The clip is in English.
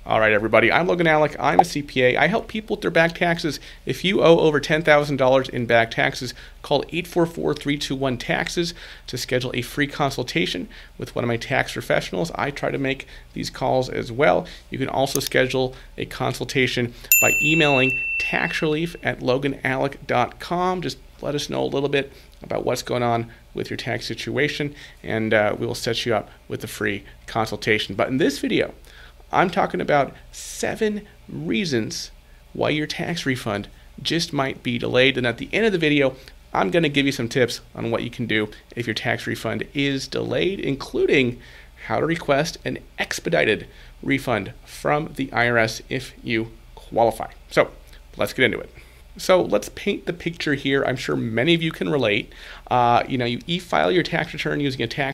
All right, everybody. I'm Logan Alec. I'm a CPA. I help people with their back taxes. If you owe over $10,000 in back taxes, call 844-321-TAXES to schedule a free consultation with one of my tax professionals. I try to make these calls as well. You can also schedule a consultation by emailing taxrelief@loganalec.com. Just let us know a little bit about what's going on with your tax situation, and we will set you up with a free consultation. But in this video, I'm talking about 7 reasons why your tax refund just might be delayed. And at the end of the video, I'm going to give you some tips on what you can do if your tax refund is delayed, including how to request an expedited refund from the IRS if you qualify. So let's get into it. So let's paint the picture here. I'm sure many of you can relate. You e-file your tax return using a tax